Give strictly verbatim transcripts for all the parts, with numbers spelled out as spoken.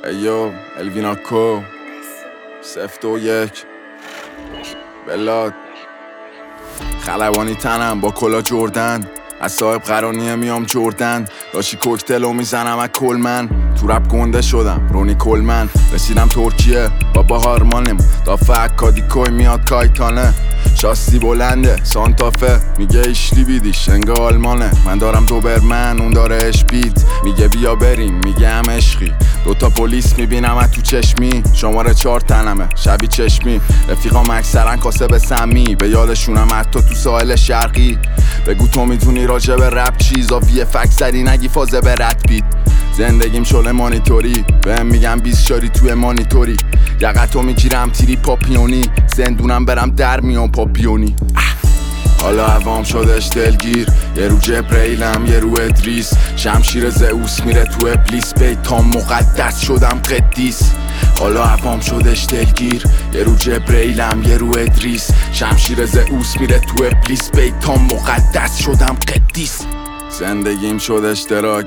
ایو الویناکو سفت و یک بلاد خلبانی تنم با کلا جردن از صاحب قرانیه میام جردن داشی کوکتلو میزنم از کلمن تو رپ گنده شدم رونی کلمن رسیدم ترکیه با باهارمانم دافع کادیکوی میاد کایتانه شاستی بلنده سانتافه میگه ایشلی بیدیش انگه آلمانه من دارم دوبرمن اون داره اشپید میگه بیا بریم میگه هم عشقی دوتا پلیس میبینم از تو چشمی شماره چهار تنمه شبی چشمی رفیقام اکثرن کاسب سمی به یادشونم حتی تو ساحل شرقی بگو تو میدونی راجع به رپ چیزا وی فکس سری نگی فازه به رد بید زندگیم شله مانیتوری بهم میگم بیست شاری توی مانیتوری یقتو میگیرم تیری پاپیونی زندونم برم در میان پاپیونی حالا عوام شدش دلگیر یه رو جبریلم یه رو ادریس شمشیر زئوس میره تو ابلیس بیتام مقدس شدم قدیس حالا عوام شدش دلگیر یه رو جبریلم یه رو ادریس شمشیر زئوس میره تو ابلیس بیتام مقدس شدم قدیس زندگیم شدش دراگ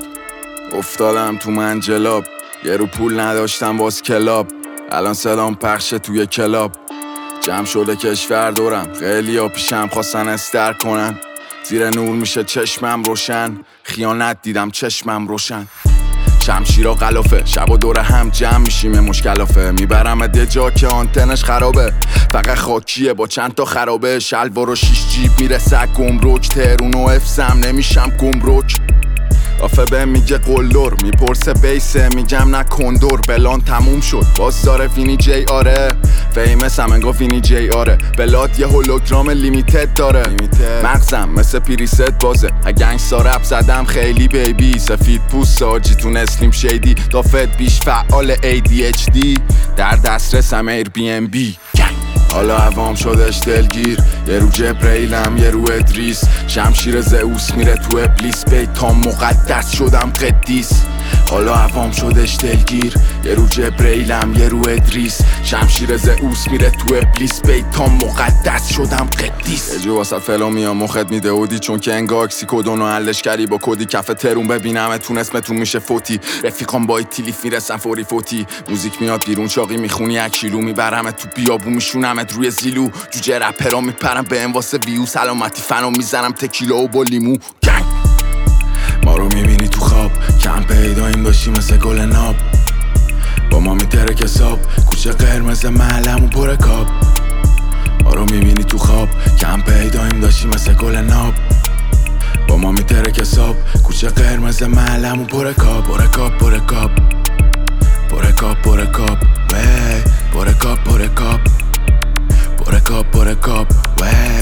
افتادم تو منجلاب یه رو پول نداشتم باز کلاب الان صدام پخشه توی کلاب جمع شده کشور دورم خیلی ها پیشم خواستن استر کنن زیر نور میشه چشمم روشن خیانت دیدم چشمم روشن شمشیرا غلافه شب و دور هم جمع میشیم مشکلافه میبرم ده جا که آنتنش خرابه فقط خاکیه با چند تا خرابه شلوار و شیش جیب میرسه گمرک تهرون و افسم نمیشم گمرک آفه به میگه قلدر میپرسه بیسه میگم نه کندور بلان تموم شد باز داره وینی جی آره فیمس هم انگا وینی جی آره بلاد یه هولوگرام لیمیتد داره مغزم مثل پریست بازه گنگستا رپ زدم خیلی بیبی سفید پوست ساجی تو نسلیم شیدی دافت بیش فعال ای دی اچ دی در دسترسم ایر بی ام بی حالا عوام شدش دلگیر یه رو جبریلم یه رو ادریس شمشیر زئوس میره تو ابلیس بیتام مقدس شدم قدیس حالا عوام شدش دلگیر یه رو جبریلم یه رو ادریس شمشیر زئوس میره تو ابلیس بیتام مقدس شدم قدیس یه جو واسه فلو میام مخت میده اودی چون که انگا اکسی کدونو حلش کردی با کدی کف ترون ببینم تون اسمتون میشه فوتی رفیقام با تیلیف میرسن فوری فوتی موزیک میاد بیرون چاقی میخونی یک کیلو میبرم تو بیابون میشونمت روی زیلو جوجه رپرا میپرم به ام واسه ویو سلامتی فنو میزنم تکیلا و با لیمو گنگ ما رو میبینی تو خواب کم پیداییم باشی مثل گل ناب با ما میترک حساب کوچه قرمز محلمون پر کاب ما رو میبینی تو خواب کم پیداییم داشتی مثل گل ناب با ما میترک حساب کوچه قرمز محلمون پر کاب پر کاب پر کاب پر کاب پر کاب وی پر کاب پر کاب پر کاب پر کاب وی